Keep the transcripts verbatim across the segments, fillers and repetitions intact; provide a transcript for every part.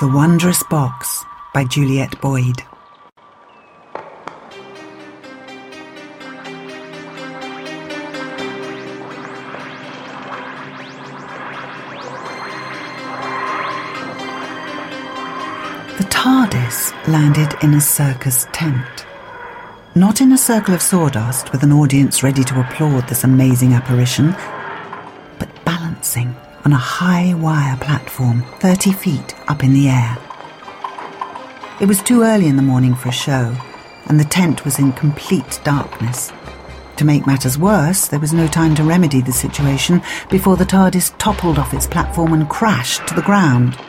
The Wondrous Box by Juliette Boyd. The TARDIS landed in a circus tent. Not in a circle of sawdust with an audience ready to applaud this amazing apparition, but balancing on a high wire platform thirty feet up in the air. It was too early in the morning for a show, and the tent was in complete darkness. To make matters worse, there was no time to remedy the situation before the TARDIS toppled off its platform and crashed to the ground.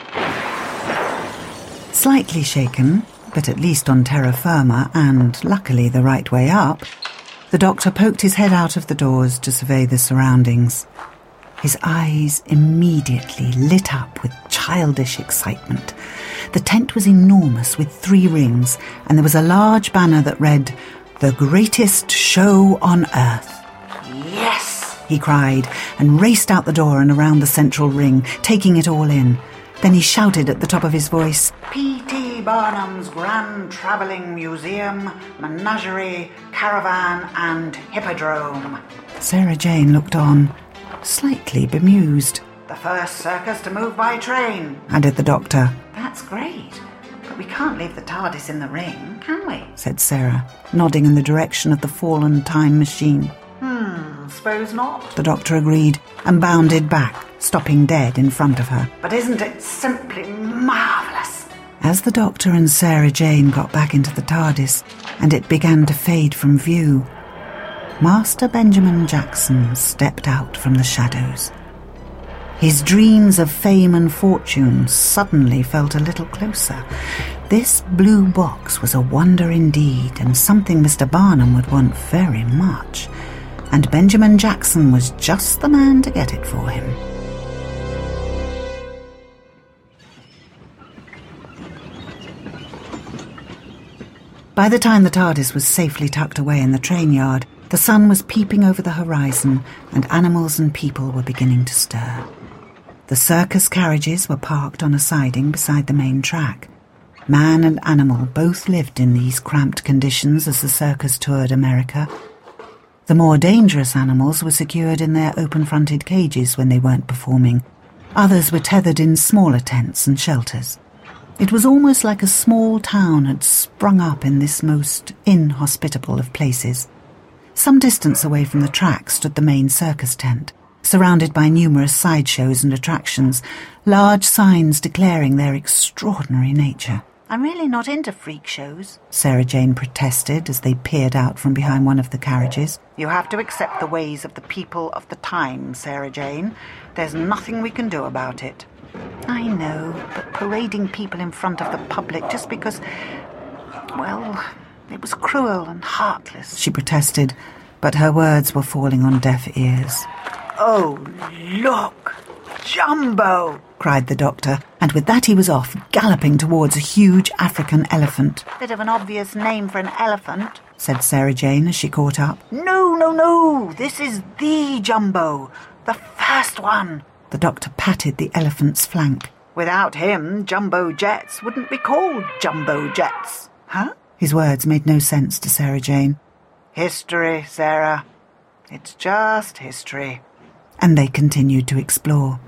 Slightly shaken, but at least on terra firma and, luckily, the right way up, the Doctor poked his head out of the doors to survey the surroundings. His eyes immediately lit up with childish excitement. The tent was enormous with three rings, and there was a large banner that read, "The Greatest Show on Earth." "Yes!" he cried, and raced out the door and around the central ring, taking it all in. Then he shouted at the top of his voice, "P T Barnum's Grand Travelling Museum, Menagerie, Caravan and Hippodrome." Sarah Jane looked on, slightly bemused. "The first circus to move by train," added the Doctor. "That's great, but we can't leave the TARDIS in the ring, can we?" said Sarah, nodding in the direction of the fallen time machine. Hmm, suppose not, the Doctor agreed, and bounded back, stopping dead in front of her. "But isn't it simply marvellous?" As the Doctor and Sarah Jane got back into the TARDIS, and it began to fade from view, Master Benjamin Jackson stepped out from the shadows. His dreams of fame and fortune suddenly felt a little closer. This blue box was a wonder indeed, and something Mister Barnum would want very much. And Benjamin Jackson was just the man to get it for him. By the time the TARDIS was safely tucked away in the train yard, the sun was peeping over the horizon, and animals and people were beginning to stir. The circus carriages were parked on a siding beside the main track. Man and animal both lived in these cramped conditions as the circus toured America. The more dangerous animals were secured in their open-fronted cages when they weren't performing. Others were tethered in smaller tents and shelters. It was almost like a small town had sprung up in this most inhospitable of places. Some distance away from the track stood the main circus tent, surrounded by numerous sideshows and attractions, large signs declaring their extraordinary nature. "I'm really not into freak shows," Sarah Jane protested as they peered out from behind one of the carriages. "You have to accept the ways of the people of the time, Sarah Jane. There's nothing we can do about it." "I know, but parading people in front of the public just because, well, it was cruel and heartless," she protested, but her words were falling on deaf ears. "Oh, look! Jumbo!" cried the Doctor, and with that he was off, galloping towards a huge African elephant. "Bit of an obvious name for an elephant," said Sarah Jane as she caught up. "No, no, no! This is the Jumbo! The first one!" The Doctor patted the elephant's flank. "Without him, Jumbo Jets wouldn't be called Jumbo Jets." "Huh?" His words made no sense to Sarah Jane. "History, Sarah. It's just history." And they continued to explore.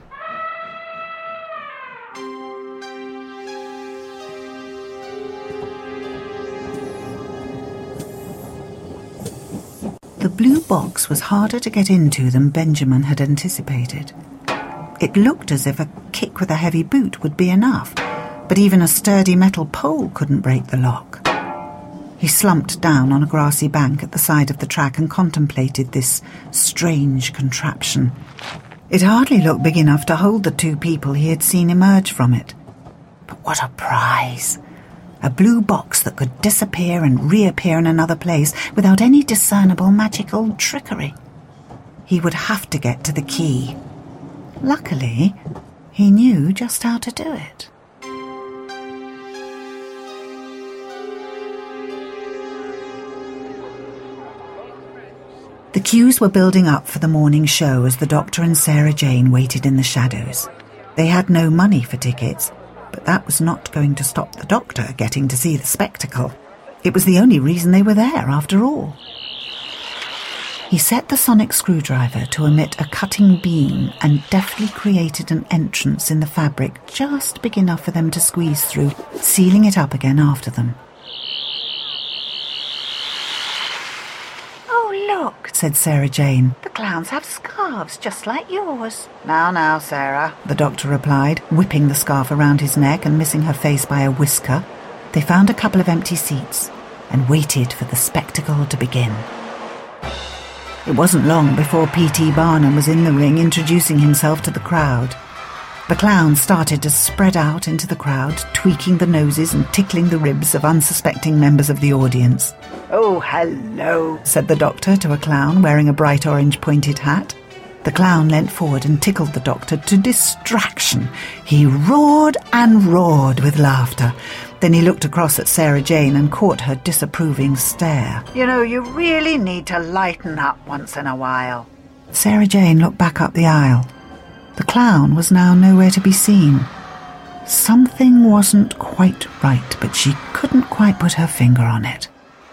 The blue box was harder to get into than Benjamin had anticipated. It looked as if a kick with a heavy boot would be enough, but even a sturdy metal pole couldn't break the lock. He slumped down on a grassy bank at the side of the track and contemplated this strange contraption. It hardly looked big enough to hold the two people he had seen emerge from it. But what a prize! A blue box that could disappear and reappear in another place without any discernible magical trickery. He would have to get to the key. Luckily, he knew just how to do it. The queues were building up for the morning show as the Doctor and Sarah Jane waited in the shadows. They had no money for tickets, But that was not going to stop the Doctor getting to see the spectacle. It was the only reason they were there, after all. He set the sonic screwdriver to emit a cutting beam and deftly created an entrance in the fabric just big enough for them to squeeze through, sealing it up again after them. "Oh, look," said Sarah Jane. "The clowns have scarves just like yours." "Now, now, Sarah," the Doctor replied, whipping the scarf around his neck and missing her face by a whisker. They found a couple of empty seats and waited for the spectacle to begin. It wasn't long before P T Barnum was in the ring introducing himself to the crowd. The clowns started to spread out into the crowd, tweaking the noses and tickling the ribs of unsuspecting members of the audience. "Oh, hello," said the Doctor to a clown wearing a bright orange pointed hat. The clown leant forward and tickled the Doctor to distraction. He roared and roared with laughter. Then he looked across at Sarah Jane and caught her disapproving stare. "You know, you really need to lighten up once in a while." Sarah Jane looked back up the aisle. The clown was now nowhere to be seen. Something wasn't quite right, but she couldn't quite put her finger on it.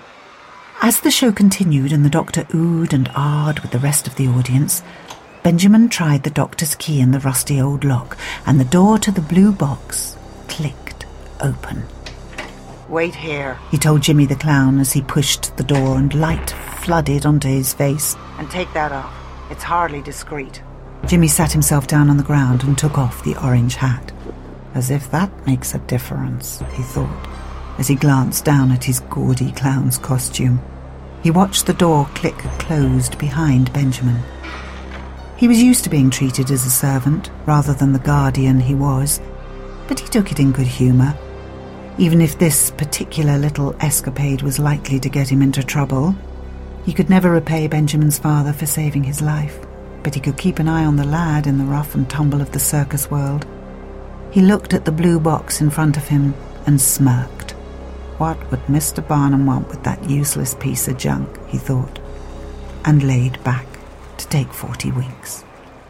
As the show continued and the Doctor oohed and ahed with the rest of the audience, Benjamin tried the Doctor's key in the rusty old lock, and the door to the blue box clicked open. "Wait here," he told Jimmy the Clown as he pushed the door and light flooded onto his face. "And take that off. It's hardly discreet." Jimmy sat himself down on the ground and took off the orange hat. "As if that makes a difference," he thought, as he glanced down at his gaudy clown's costume. He watched the door click closed behind Benjamin. He was used to being treated as a servant rather than the guardian he was, but he took it in good humour. Even if this particular little escapade was likely to get him into trouble, he could never repay Benjamin's father for saving his life, but he could keep an eye on the lad in the rough and tumble of the circus world. He looked at the blue box in front of him and smirked. What would Mister Barnum want with that useless piece of junk, he thought, and laid back to take forty winks.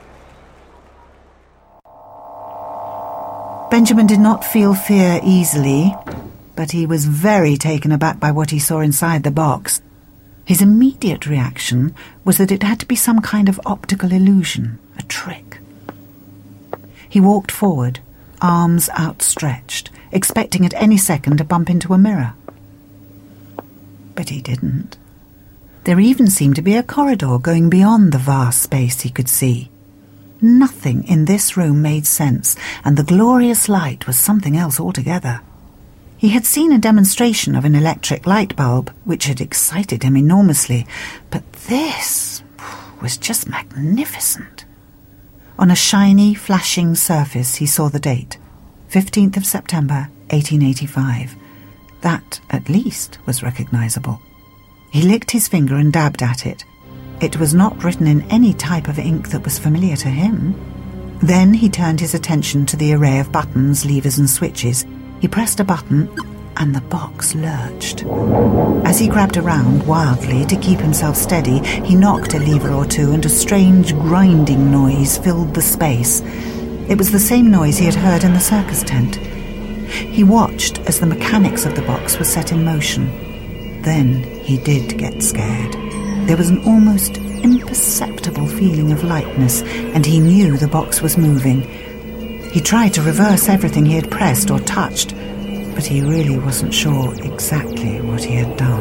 Benjamin did not feel fear easily, but he was very taken aback by what he saw inside the box. His immediate reaction was that it had to be some kind of optical illusion, a trick. He walked forward, arms outstretched, expecting at any second to bump into a mirror. But he didn't. There even seemed to be a corridor going beyond the vast space he could see. Nothing in this room made sense, and the glorious light was something else altogether. He had seen a demonstration of an electric light bulb, which had excited him enormously, but this was just magnificent. On a shiny, flashing surface he saw the date, fifteenth of September, eighteen eighty-five. That, at least, was recognisable. He licked his finger and dabbed at it. It was not written in any type of ink that was familiar to him. Then he turned his attention to the array of buttons, levers and switches. He pressed a button, and the box lurched. As he grabbed around wildly to keep himself steady, he knocked a lever or two, and a strange grinding noise filled the space. It was the same noise he had heard in the circus tent. He watched as the mechanics of the box were set in motion. Then he did get scared. There was an almost imperceptible feeling of lightness, and he knew the box was moving. He tried to reverse everything he had pressed or touched, but he really wasn't sure exactly what he had done.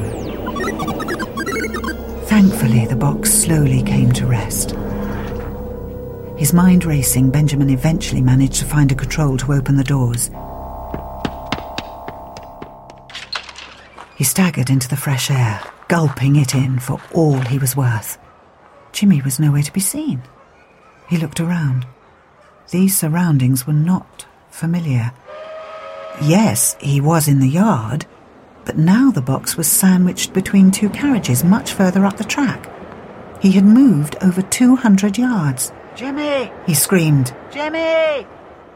Thankfully, the box slowly came to rest. His mind racing, Benjamin eventually managed to find a control to open the doors. He staggered into the fresh air, gulping it in for all he was worth. Jimmy was nowhere to be seen. He looked around. These surroundings were not familiar. Yes, he was in the yard, but now the box was sandwiched between two carriages much further up the track. He had moved over two hundred yards. "Jimmy!" he screamed. "Jimmy!"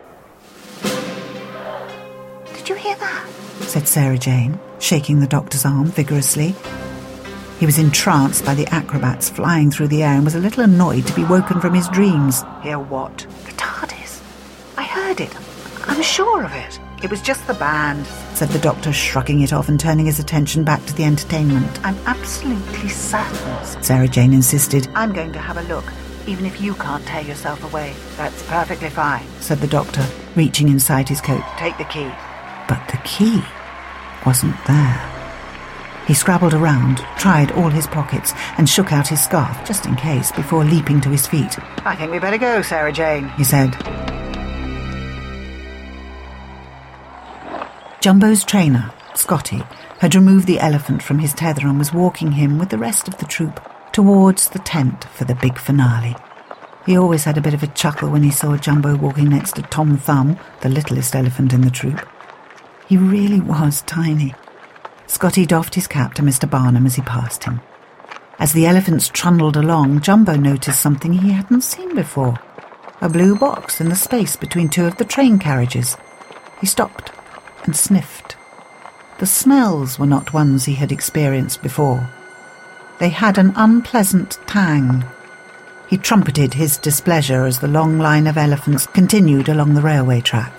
"Did you hear that?" said Sarah Jane, shaking the Doctor's arm vigorously. He was entranced by the acrobats flying through the air and was a little annoyed to be woken from his dreams. "Hear what?" "The TARDIS. I heard it. I'm sure of it. It was just the band, said the doctor, shrugging it off and turning his attention back to the entertainment. I'm absolutely certain, Sarah Jane insisted. I'm going to have a look, even if you can't tear yourself away. That's perfectly fine, said the doctor, reaching inside his coat. Take the key. But the key wasn't there. He scrabbled around, tried all his pockets, and shook out his scarf, just in case, before leaping to his feet. I think we better go, Sarah Jane, he said. Jumbo's trainer, Scotty, had removed the elephant from his tether and was walking him with the rest of the troop towards the tent for the big finale. He always had a bit of a chuckle when he saw Jumbo walking next to Tom Thumb, the littlest elephant in the troop. He really was tiny. Scotty doffed his cap to Mister Barnum as he passed him. As the elephants trundled along, Jumbo noticed something he hadn't seen before. A blue box in the space between two of the train carriages. He stopped and sniffed. The smells were not ones he had experienced before. They had an unpleasant tang. He trumpeted his displeasure as the long line of elephants continued along the railway track.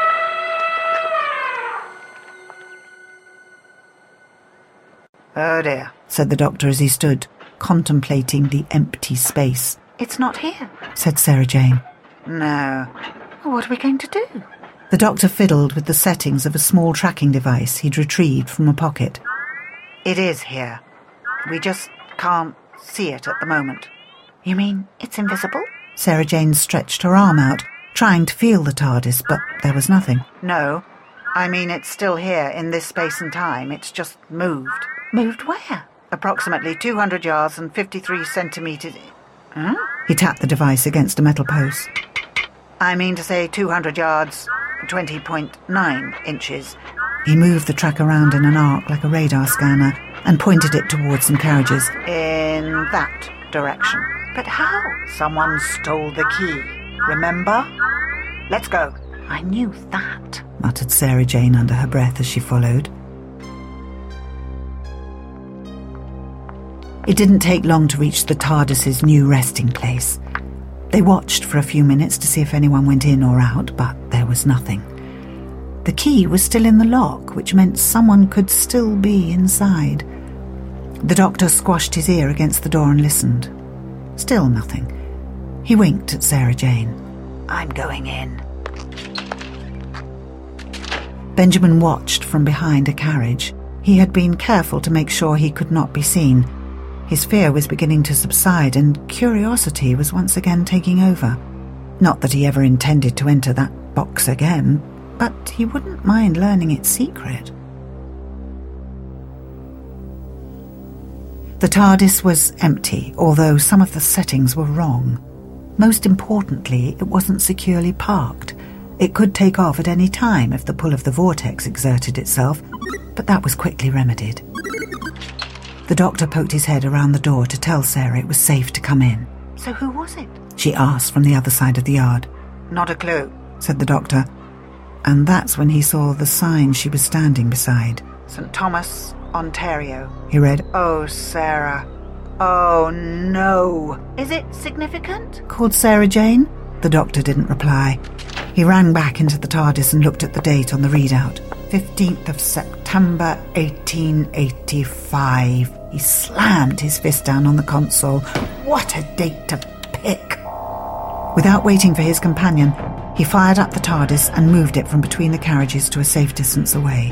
Oh dear, said the doctor as he stood, contemplating the empty space. It's not here, said Sarah Jane. No. What are we going to do? The doctor fiddled with the settings of a small tracking device he'd retrieved from a pocket. It is here. We just can't see it at the moment. You mean it's invisible? Sarah Jane stretched her arm out, trying to feel the TARDIS, but there was nothing. No. I mean, it's still here in this space and time. It's just moved. Moved where? Approximately two hundred yards and fifty-three centimetres. Huh? He tapped the device against a metal post. I mean to say two hundred yards, twenty point nine inches. He moved the track around in an arc like a radar scanner and pointed it towards some carriages. In that direction. But how? Someone stole the key. Remember? Let's go. I knew that, muttered Sarah Jane under her breath as she followed. It didn't take long to reach the TARDIS's new resting place. They watched for a few minutes to see if anyone went in or out, but there was nothing. The key was still in the lock, which meant someone could still be inside. The doctor squashed his ear against the door and listened. Still nothing. He winked at Sarah Jane. I'm going in. Benjamin watched from behind a carriage. He had been careful to make sure he could not be seen. His fear was beginning to subside and curiosity was once again taking over. Not that he ever intended to enter that box again, but he wouldn't mind learning its secret. The TARDIS was empty, although some of the settings were wrong. Most importantly, it wasn't securely parked. It could take off at any time if the pull of the vortex exerted itself, but that was quickly remedied. The doctor poked his head around the door to tell Sarah it was safe to come in. So who was it? She asked from the other side of the yard. Not a clue, said the doctor. And that's when he saw the sign she was standing beside. Saint Thomas, Ontario, he read. Oh, Sarah. Oh, no. Is it significant? Called Sarah Jane. The doctor didn't reply. He ran back into the TARDIS and looked at the date on the readout. fifteenth of September, eighteen eighty-five. He slammed his fist down on the console. What a date to pick! Without waiting for his companion, he fired up the TARDIS and moved it from between the carriages to a safe distance away.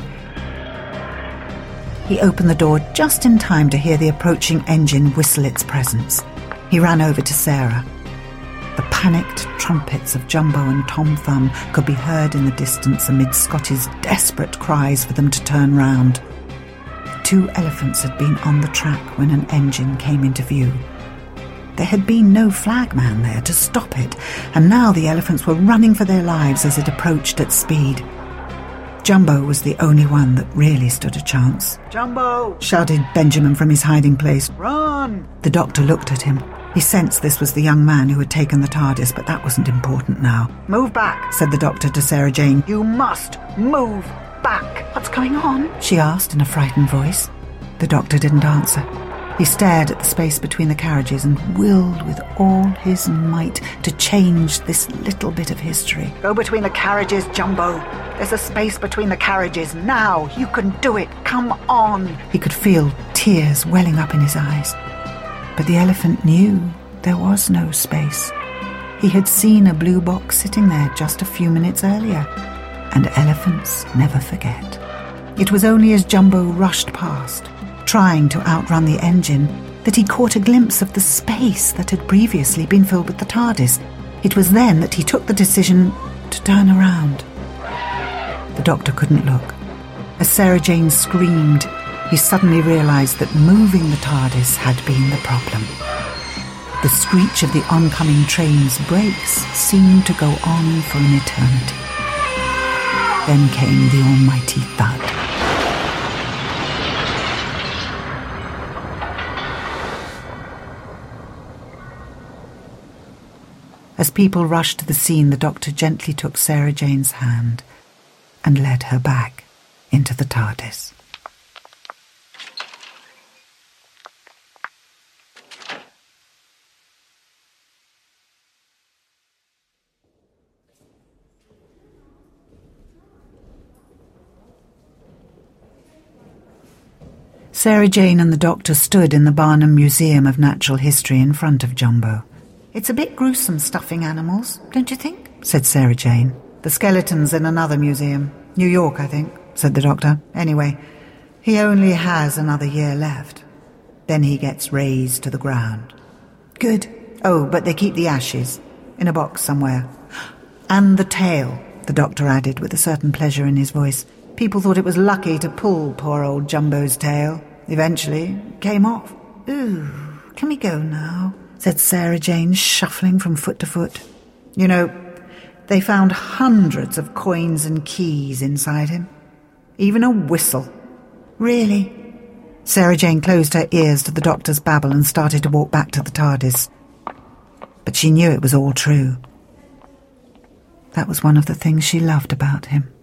He opened the door just in time to hear the approaching engine whistle its presence. He ran over to Sarah. The panicked trumpets of Jumbo and Tom Thumb could be heard in the distance amid Scotty's desperate cries for them to turn round. Two elephants had been on the track when an engine came into view. There had been no flagman there to stop it, and now the elephants were running for their lives as it approached at speed. Jumbo was the only one that really stood a chance. Jumbo! Shouted Benjamin from his hiding place. Run! The doctor looked at him. He sensed this was the young man who had taken the TARDIS, but that wasn't important now. Move back, said the doctor to Sarah Jane. You must move back. What's going on? She asked in a frightened voice. The doctor didn't answer. He stared at the space between the carriages and willed with all his might to change this little bit of history. Go between the carriages, Jumbo. There's a space between the carriages. Now, you can do it. Come on. He could feel tears welling up in his eyes. But the elephant knew there was no space. He had seen a blue box sitting there just a few minutes earlier. And elephants never forget. It was only as Jumbo rushed past, trying to outrun the engine, that he caught a glimpse of the space that had previously been filled with the TARDIS. It was then that he took the decision to turn around. The Doctor couldn't look. As Sarah Jane screamed, he suddenly realised that moving the TARDIS had been the problem. The screech of the oncoming train's brakes seemed to go on for an eternity. Then came the almighty thud. As people rushed to the scene, the Doctor gently took Sarah Jane's hand and led her back into the TARDIS. Sarah Jane and the Doctor stood in the Barnum Museum of Natural History in front of Jumbo. "It's a bit gruesome stuffing animals, don't you think?" said Sarah Jane. "The skeleton's in another museum. New York, I think," said the Doctor. "Anyway, he only has another year left. Then he gets razed to the ground." "Good. Oh, but they keep the ashes in a box somewhere. And the tail," the Doctor added with a certain pleasure in his voice. "People thought it was lucky to pull poor old Jumbo's tail. Eventually, it came off." "Ooh, can we go now?" said Sarah Jane, shuffling from foot to foot. "You know, they found hundreds of coins and keys inside him. Even a whistle." "Really?" Sarah Jane closed her ears to the Doctor's babble and started to walk back to the TARDIS. But she knew it was all true. That was one of the things she loved about him.